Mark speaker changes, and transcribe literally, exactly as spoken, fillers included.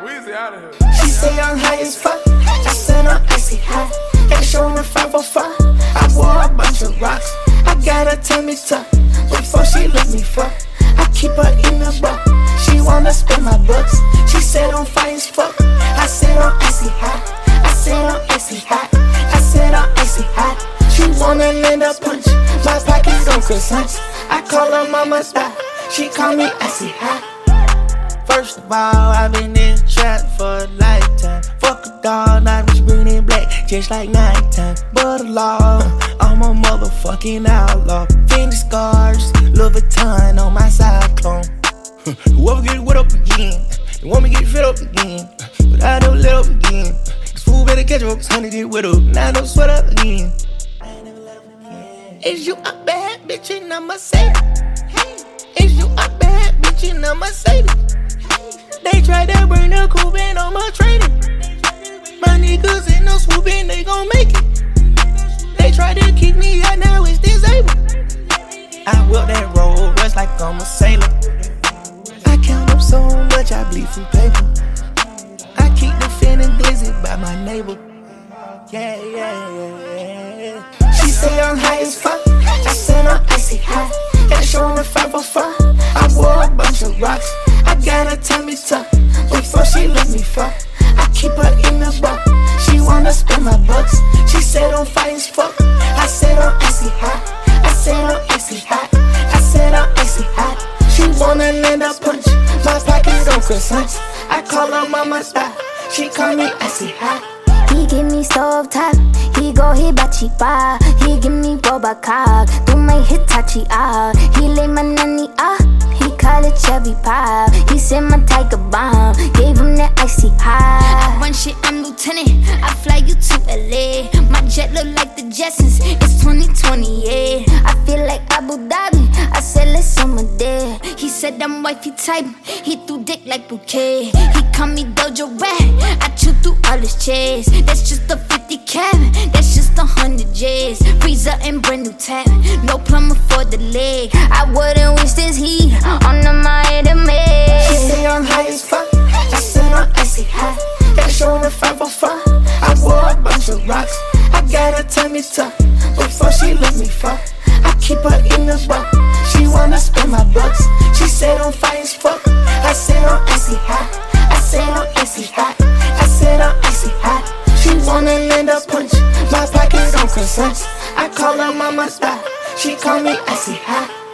Speaker 1: Weezy out of here.
Speaker 2: She say I'm high as fuck. I said I'm icy hot. Got showing the five oh five. I wore a bunch of rocks. I got her tummy tuck before she let me fuck. I keep her in the book. She wanna spend my bucks. She said I'm fine as fuck. I said I'm icy hot. I said I'm icy hot. I said I'm icy hot. She wanna land a punch. My pockets on croissants. I call her mama stop. She call me icy hot. First of all, I've been in the trap for a lifetime. Fuck a dog, now I'm just green and black, just like nighttime. But the law, I'm a motherfucking outlaw. Fendi scars, Louis Vuitton on my cyclone. Whoever get wet up again, the woman get fed up again. But I don't let up again. This fool better catch up, cause honey get wet up. Now I don't sweat up again. I ain't never let up again. Is you a bad bitch and I'm a Mercedes? Is you a bad bitch and I'm a Mercedes? They tried to bring the coupe in on my trading. My niggas in the swooping, they gon' make it. They tried to kick me out, now it's disabled. I whip that roll, rush like I'm a sailor. I count up so much, I bleed from paper. I keep defending glizzy by my neighbor. Yeah, yeah, yeah, yeah. She say I'm high as fuck. I said I'm icy hot. Got showing the five oh five. I wore a bunch of rocks. I got her tummy tuck before she let me fuck. I keep her in the book. She wanna spend my bucks. She said I'm fine as fuck. I said I'm icy hot. I said I'm icy hot. I said I'm icy hot. She wanna land a punch. My pockets on croissants. I call her mama stop. She call me icy hot.
Speaker 3: He give me stove top, he go hibachi bar. He give me boba cock, do my Hitachi ah. He lay my nanny ah, he call it Chevy Pop. He sent my Tiger Bomb, gave him that icy high. I run shit, I'm lieutenant, I fly you to L A. My jet look like the Jetsons, it's twenty twenty-eight. I feel like Abu Dhabi, I said let's summer there. He said I'm wifey type, he threw dick like bouquet. He call me Doja Rat, I chew through all his chairs. That's just a fifty cabin, that's just a hundred J's. Freezer and brand new tap, no plumber for the leg. I wouldn't wish this heat on the Miami.
Speaker 2: She say I'm high as fuck. I said I'm icy hot. Got showing the five oh five. I wore a bunch of rocks. I got her tummy tuck before she let me fuck. I keep her in the book. She wanna spend my bucks. She said I'm fine as fuck. I said I'm icy hot. I said I'm icy hot. I said I'm icy hot. She wanna land a punch. My pockets on croissants. I call her mama stop. She call me icy hot.